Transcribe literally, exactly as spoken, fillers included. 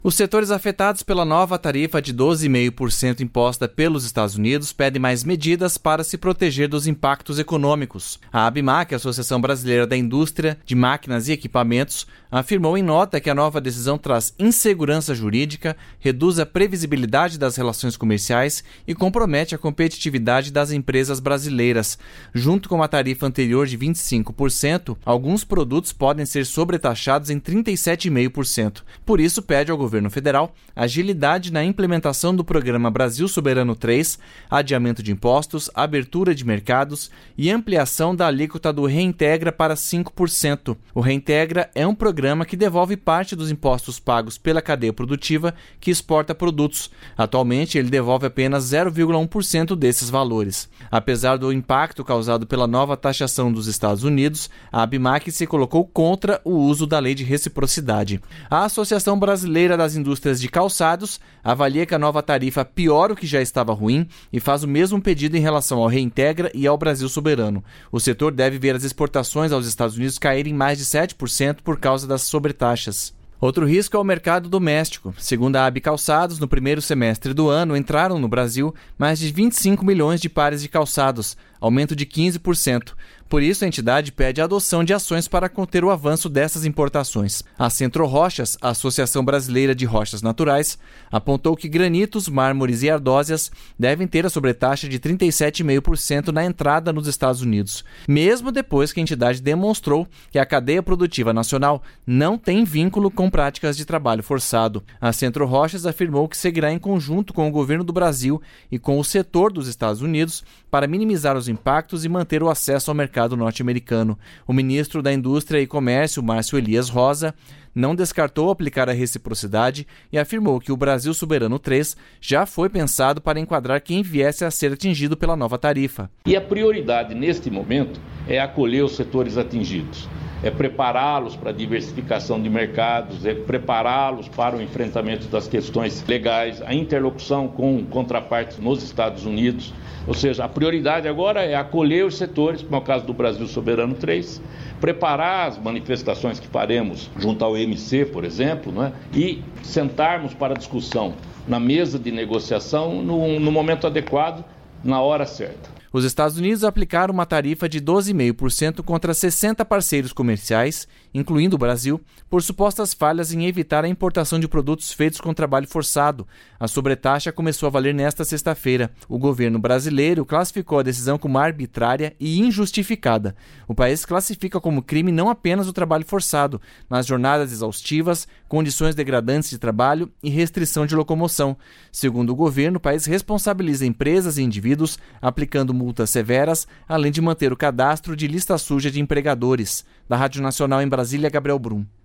Os setores afetados pela nova tarifa de doze vírgula cinco por cento imposta pelos Estados Unidos pedem mais medidas para se proteger dos impactos econômicos. A ABMAQ, a Associação Brasileira da Indústria de Máquinas e Equipamentos, afirmou em nota que a nova decisão traz insegurança jurídica, reduz a previsibilidade das relações comerciais e compromete a competitividade das empresas brasileiras. Junto com a tarifa anterior de vinte e cinco por cento, alguns produtos podem ser sobretaxados em trinta e sete vírgula cinco por cento. Por isso, pede ao governo federal agilidade na implementação do programa Brasil Soberano três, adiamento de impostos, abertura de mercados e ampliação da alíquota do Reintegra para cinco por cento. O Reintegra é um programa que devolve parte dos impostos pagos pela cadeia produtiva que exporta produtos. Atualmente, ele devolve apenas zero vírgula um por cento desses valores. Apesar do impacto causado pela nova taxação dos Estados Unidos, a ABMAQ se colocou contra o uso da lei de reciprocidade. A Associação Brasileira das Indústrias de Calçados avalia que a nova tarifa piora o que já estava ruim e faz o mesmo pedido em relação ao Reintegra e ao Brasil Soberano. O setor deve ver as exportações aos Estados Unidos caírem mais de sete por cento por causa das sobretaxas. Outro risco é o mercado doméstico. Segundo a A B Calçados, no primeiro semestre do ano entraram no Brasil mais de vinte e cinco milhões de pares de calçados, aumento de quinze por cento. Por isso, a entidade pede a adoção de ações para conter o avanço dessas importações. A Centro Rochas, a Associação Brasileira de Rochas Naturais, apontou que granitos, mármores e ardósias devem ter a sobretaxa de trinta e sete vírgula cinco por cento na entrada nos Estados Unidos, mesmo depois que a entidade demonstrou que a cadeia produtiva nacional não tem vínculo com práticas de trabalho forçado. A Centro Rochas afirmou que seguirá em conjunto com o governo do Brasil e com o setor dos Estados Unidos para minimizar os impactos e manter o acesso ao mercado norte-americano. O ministro da Indústria e Comércio, Márcio Elias Rosa, não descartou aplicar a reciprocidade e afirmou que o Brasil Soberano três já foi pensado para enquadrar quem viesse a ser atingido pela nova tarifa. E a prioridade neste momento é acolher os setores atingidos, é prepará-los para a diversificação de mercados, é prepará-los para o enfrentamento das questões legais, a interlocução com contrapartes nos Estados Unidos. Ou seja, a prioridade agora é acolher os setores, como é o caso do Brasil Soberano três, preparar as manifestações que faremos junto ao M C, por exemplo, né, e sentarmos para discussão na mesa de negociação no, no momento adequado, na hora certa. Os Estados Unidos aplicaram uma tarifa de doze vírgula cinco por cento contra sessenta parceiros comerciais, incluindo o Brasil, por supostas falhas em evitar a importação de produtos feitos com trabalho forçado. A sobretaxa começou a valer nesta sexta-feira. O governo brasileiro classificou a decisão como arbitrária e injustificada. O país classifica como crime não apenas o trabalho forçado, mas jornadas exaustivas, condições degradantes de trabalho e restrição de locomoção. Segundo o governo, o país responsabiliza empresas e indivíduos aplicando multas severas, além de manter o cadastro de lista suja de empregadores. Da Rádio Nacional em Brasília, Gabriel Brum.